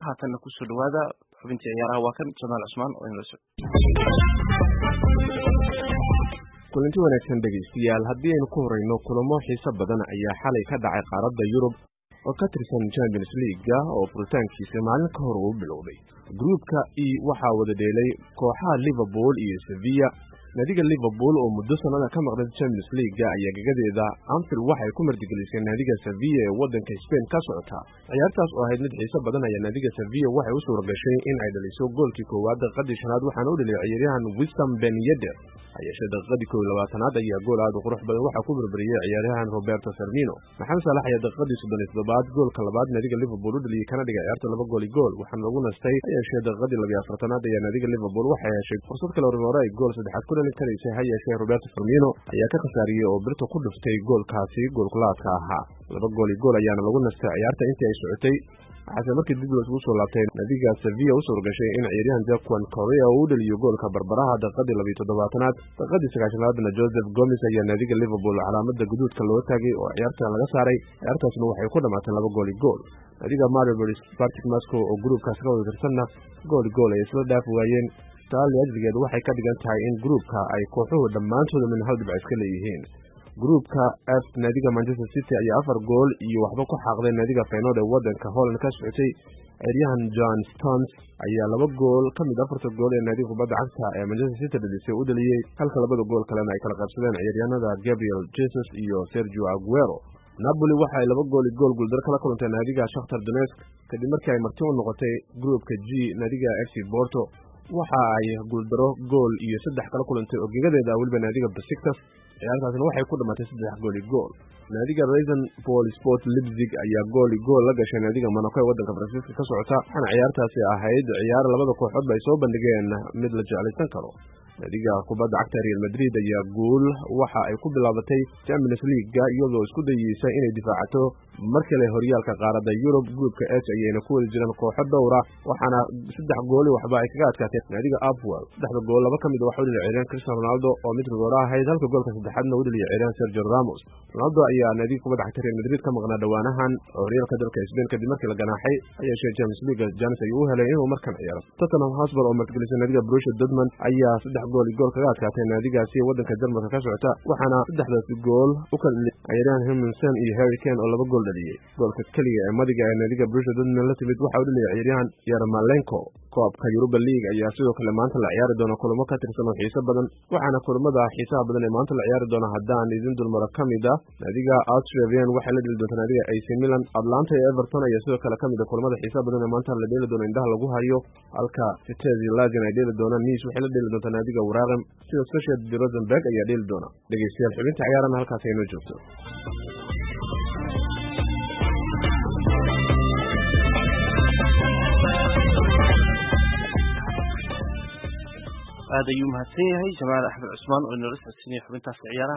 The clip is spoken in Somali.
haatanna ku soo dhawaada xubintii ciyaaraha waa kan Jamaal Cusmaan oo inoo soo kulanti wanaagsan dhegeystayaal haddii aynu ku horeyno kulamo xiiso badan ayaa xalay ka dhacay qaaradda Yurub oo ka tirsan Champions League oo furitaankiisa maalin ka hor uu bilowday. Groupka E waxaa wada dheelay kooxaha Liverpool iyo Sevilla. Naadiga Liverpool oo muddo sanada ka maqnay Champions League ayaa gagadeeda Anfield waxay ku martigelisay naadiga Sevilla ee wadanka Spain ka socota. Ciyaartaas oo ahayd mid xiiso badan ayaa naadiga Sevilla waxay u suura gashay in ay dhaliso goolkii koowaad daqiiqadii shanaad waxaana u dhaliyay ciyaaryahan Wissam Ben Yedder. Ayesha daqiiqadii 22aad ayaa gool aad u qurux badan waxa ku burburiyay ciyaaryahan Roberto Firmino. Maxamed Salah ayaa daqiiqadii 37aad goolka labaad naadiga Liverpool u dhaliyay kana dhigay ciyaarta 2 gool iyo gool waxaana lagu nastay ayesha daqiiqadii 24aad ayaa naadiga Liverpool waxay heshay fursad kale oo ay gool saddexaad ku dhalin kareysay hayesha Roberto Firmino ayaa ka khasaariyay oo birta ku dhuftay goolkaasi goolkulaadka ahaa. 2 gool iyo gool ayaana lagu nastay ciyaarta intii ay socotay. Waxaa markii dib loo soo laabtay naadiga Sevilla u soo gashay in ciyaaryahan Joaquin Correa uu dhaliyo goolka barbaraha daqiiqadii 27aad. Daqiiqadii 9aadna Joseph Gomez ayaa naadiga Liverpool calaamada guduudka loo taagay oo ciyaarta laga saaray. Ciyaartaasna waxay ku dhamaatay 2 gool iyo gool. Naadiga Maribor Spartak Moscow oo groupkaas ka wada tirsanna gool iyo gool ay isla dhaaf waayeen. Taali ajligeed waxay ka dhigan tahay in groupka ay kooxuhu dhammaantood min hal dhibc iska leeyihiin. Groupka F naadiga Manchester City ayaa 4 gool iyo waxba ku xaaqday naadiga Feyenoord ee wadanka Holland ka socotay. Ciyaaryahan John Stones ayaa 2 gool ka mid 4 gool ee naadiga kubadda cagta ee Manchester City dhalisay u dhaliyay halka 2 gool kalena ay kala qabsadeen ciyaaryahanada Gabriel Jesus iyo Sergio Aguero. Napoli waxay 2 gool iyo gool guuldar kala kulantay naadiga Shakhtar Donetsk kadib markii ay marti u noqotay groupka G naadiga FC Porto. waxa ay guuldaro gool iyo 3 kala kulantay oo gegadeeda waliba naadiga Besiktas. ciyaartaasna waxay ku dhamaatay 3 gool iyo gool. naadiga Rasenball Sport Leipzig ayaa gool iyo gool la gashay naadiga Monaco ee wadanka Faransiiska ka socota. waxaana ciyaartaasi ahayd ciyaar labada kooxood ay soo bandhigeen mid la jeclaysan karo. naadiga kubadda cagta Real Madrid ayaa gool waxa ay ku bilaabatay Champions League iyadoo isku dayaysa inay difaacato markale horyaalka qaaradda Yurub. groupka H ayayna ku wada jiraan kooxo dhowr ah waxaana 3 gool waxba ay kaga adkaatay naadiga Arsenal. 3 gool laba kamid waxa uu dhaliyay ciyaaryahan Cristiano Ronaldo oo mid gool ahayd halka goolka saddexaadna uu dhaliyay ciyaaryahan Sergio Ramos. Ronaldo ayaa naadiga kubadda cagta Real Madrid ka maqnaa dhawaanahan horyaalka dalka Spain kadib markii la ganaaxay ayay Champions League Janis ay u helay inuu markan ciyaaro. Tottenham Hotspur oo martigelisay naadiga Borussia Dortmund ayaa 3 gool iyo gool kaga adkaatay naadigaasi wadanka Jarmalka ka socota waxaana 3 gool u kala dhaliyay ciyaaryahan Henderson iyo Harry Kane oo 2 gool dhaliyay. goolka kaliya ee madiga ee naadiga Borussia Dortmund la timid waxa uu dhaliyay ciyaaryahan Yarmolenko. koobka Europa League ayaa sidoo kale maanta la ciyaari doona kulamo ka tirsan oo xiiso badan waxaana kulamada xiisaha badan ee maanta la ciyaari doona haddaan idin dulmaro kamid ah naadiga Austria Vienna waxay la dheli doontaa naadiga AC Milan. Atlanta iyo Everton ayaa sidoo kale kamid ah kulamada xiisaha badan ee maanta la dheli doona indhaha lagu hayo halka Vitesse iyo Lazio ay dheli doonaan. Nice waxay la dheli doontaa naadiga Waregem sida Sociedad de Rosenborg ayaa dheli doona. dhegeystayaal xubinta ciyaarana halkaas ay noo joogto. aad ayuu mahadsan yahay Jamaal Axmed Cusmaan oo inoo soo siinay xubintaas ciyaaraha.